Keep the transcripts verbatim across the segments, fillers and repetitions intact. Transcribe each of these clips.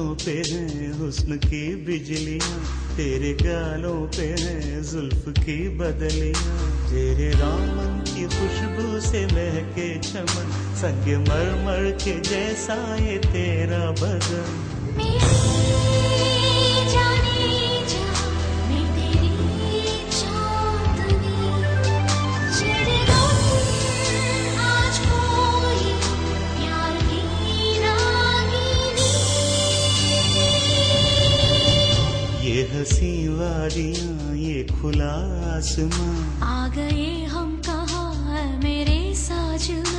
बालों पे हैं हुस्न की बिजलियां, तेरे गालों पे हैं जुल्फ की बदलियां, तेरे दामन की खुशबू से महके चमन, संग मरमर के जैसा ये तेरा बदन। ये हंसी वादियाँ ये खुला आसमां, आ गए हम कहाँ मेरे साजना।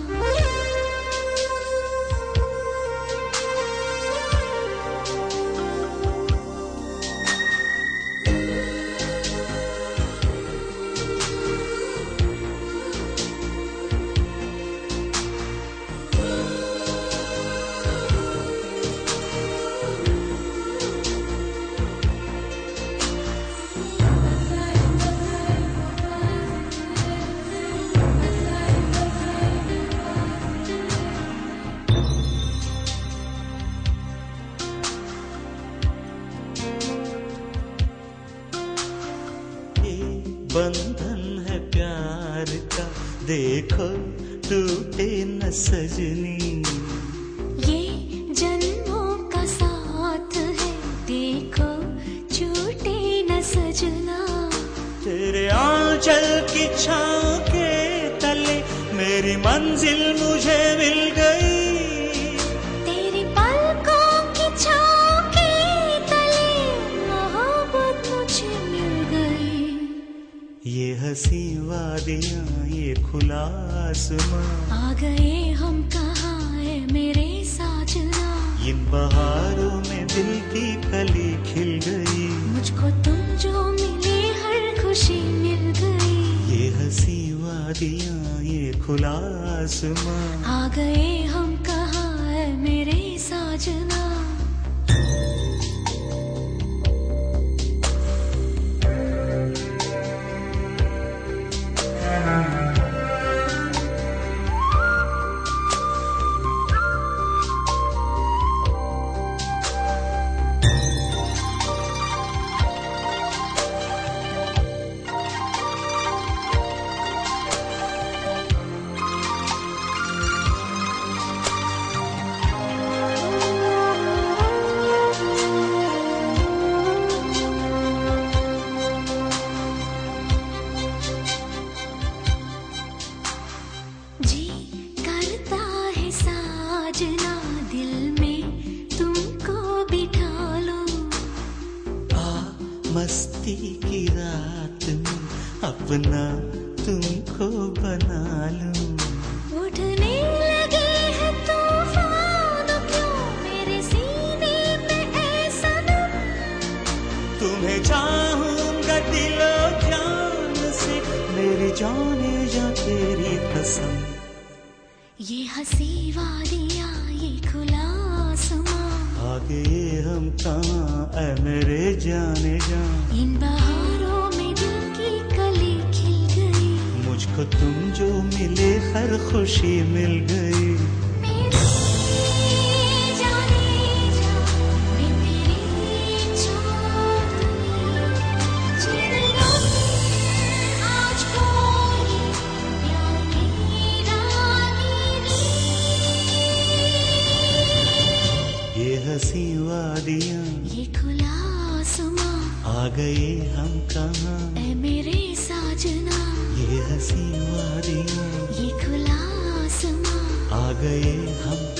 बंधन है प्यार का देखो टूटे न सजनी, ये जन्मों का साथ है देखो छूटे न सजना। तेरे आंचल की छाँव के तले मेरी मंजिल मुझे मिल गई, तेरी पलकों की छाँव के तले मोहब्बत मुझे मिल गई। ये हंसी वादियाँ ये खुला आसमां, आ गए हम कहाँ है मेरे साजना। इन बहारों में दिल की कली खिल गई, मुझको तुम जो मिले हर खुशी मिल गई। ये हंसी वादियाँ ये खुला आसमां, आ गए हम कहाँ है मेरे साजना। जी करता है साजना दिल में तुमको बिठा लो, आ मस्ती की रात में अपना तुमको बना लूं। उठने लगे हैं तूफान क्यों मेरे सीने पे ऐसा दम, तुम्हें चाहूंगा दिलो जान से मेरी जाने जा तेरी कसम। ये हंसी वादियाँ ये खुला आसमां, आ गए हम कहाँ ऐ मेरे जाने जा, इन बहारों में दिल की कली खिल गई। मुझको तुम जो मिले हर खुशी मिल गई। ये हंसी वादियाँ ये खुला आसमां, आ गए हम कहाँ ऐ मेरे साजना। ये हंसी वादियाँ ये खुला आसमां, आ गए हम